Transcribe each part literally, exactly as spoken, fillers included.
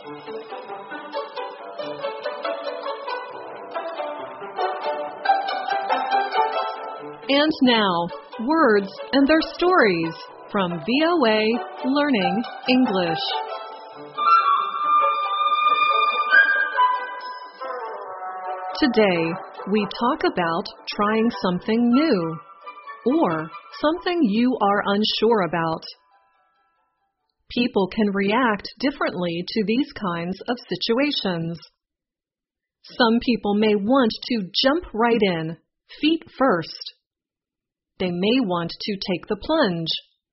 And now, words and their stories from V O A Learning English. Today, we talk about trying something new or something you are unsure about. People can react differently to these kinds of situations. Some people may want to jump right in, feet first. They may want to take the plunge.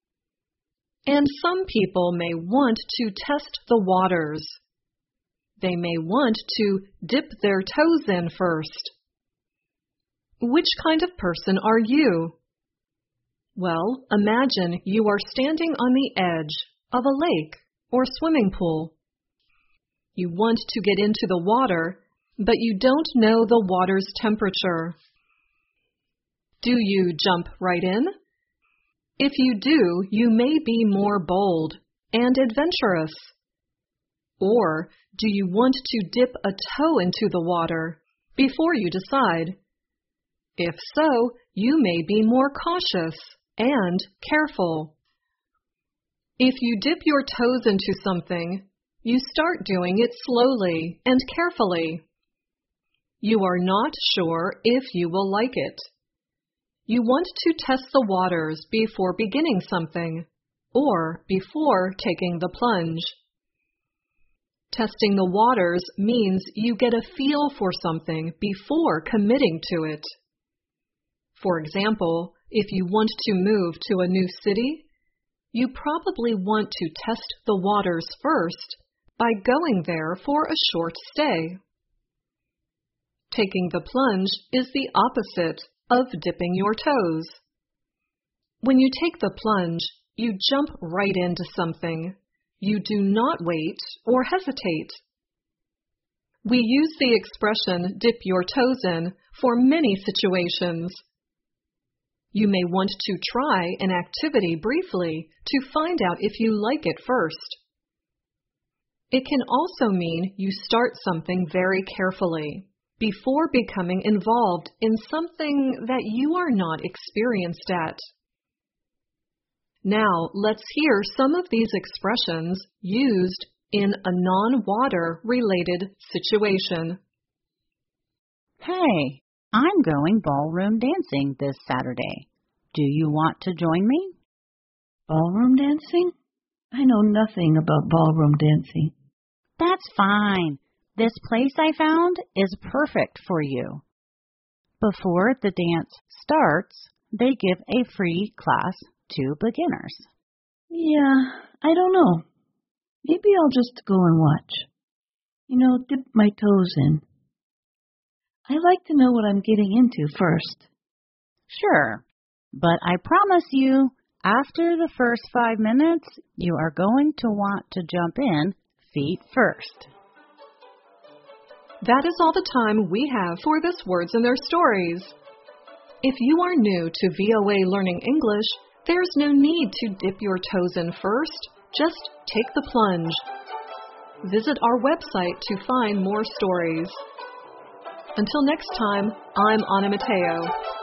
And some people may want to test the waters. They may want to dip their toes in first. Which kind of person are you? Well, imagine you are standing on the edge of a lake or swimming pool. You want to get into the water, but you don't know the water's temperature. Do you jump right in? If you do, you may be more bold and adventurous. Or do you want to dip a toe into the water before you decide? If so, you may be more cautious and careful. If you dip your toes into something, you start doing it slowly and carefully. You are not sure if you will like it. You want to test the waters before beginning something, or before taking the plunge. Testing the waters means you get a feel for something before committing to it. For example, if you want to move to a new city, you probably want to test the waters first by going there for a short stay. Taking the plunge is the opposite of dipping your toes. When you take the plunge, you jump right into something. You do not wait or hesitate. We use the expression dip your toes in for many situations. You may want to try an activity briefly to find out if you like it first. It can also mean you start something very carefully before becoming involved in something that you are not experienced at. Now, let's hear some of these expressions used in a non-water related situation. Hey, I'm going ballroom dancing this Saturday. Do you want to join me? Ballroom dancing? I know nothing about ballroom dancing. That's fine. This place I found is perfect for you. Before the dance starts, they give a free class to beginners. Yeah, I don't know. Maybe I'll just go and watch. You know, dip my toes in. I like to know what I'm getting into first. Sure, but I promise you, after the first five minutes, you are going to want to jump in feet first. That is all the time we have for this Words and Their Stories. If you are new to V O A Learning English, there's no need to dip your toes in first. Just take the plunge. Visit our website to find more stories. Until next time, I'm Anna Mateo.